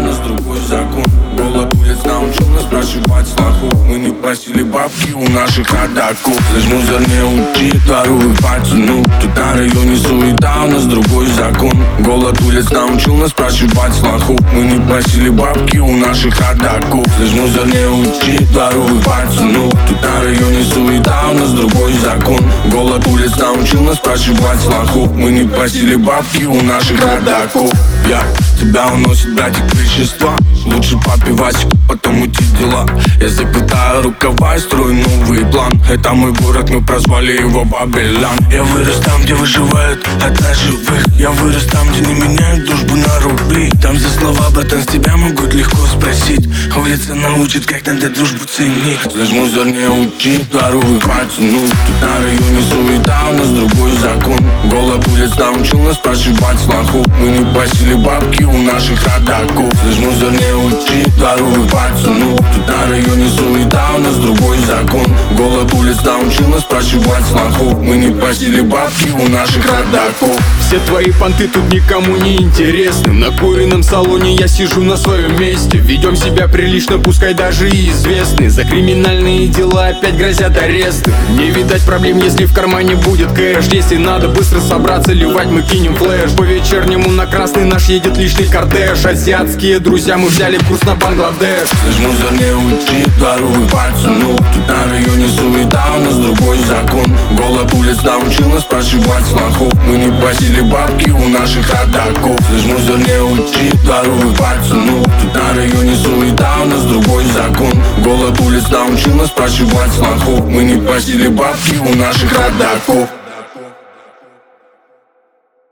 нас другой закон. Голод улиц научил нас прошибать слаху. Мы не просили бабки у наших родаков. Лишь мусор не учит, воруют пацану. Тут на районе суета, у нас другой закон. Голод улиц научил нас прошибать слаху. Мы не просили бабки у наших родаков. Лишь мусор не учит, воруют пацану. Тут на районе суета, у нас другой закон. Голод улиц научил нас прошибать слаху. Мы не просили бабки у наших родаков. Тебя уносит, братик, вещества. Лучше попивать, потом уйти дела. Я заплетаю рукава и строю новый план. Это мой город, мы прозвали его Бабелян. Я вырос там, где выживают от живых. Я вырос там, где не меняют дружбу на рубли. Там за слова, братан, с тебя могут легко спросить. Улица научит, как надо дружбу ценить. Лишь мусор не учит, воруют пацану. Тут на районе суета, у нас другой закон. Голод улиц научил нас прошибать слаху. Мы не просили бабки у наших родаков. Лишь мусор не учит, воруют пацану. Тут на районе суета, у нас другой закон. Голод улиц научил нас прошибать слаху. Мы не просили бабки у наших родаков. Все твои понты тут никому не интересны. В накуренном салоне я сижу на своем месте. Ведем себя прилично, пускай даже и известны. За криминальные дела опять грозят аресты. Не видать проблем, если в кармане будет кэш. Если надо быстро собраться, ливать мы кинем флеш. По вечернему на красный наш едет личный кортеж. Азиатские друзья, мы взяли курс на Бангладеш. Лишь мусор не учит, воруют пацану. Тут на районе суета, у нас другой закон. Голод улиц научил нас прошибать слаху. Мы не просили бабки у наших родаков. Лишь мусор не учит, воруют пацану. Тут на районе суета, у нас другой закон. Голод улиц научил нас прошибать слаху. Мы не просили бабки у наших родаков.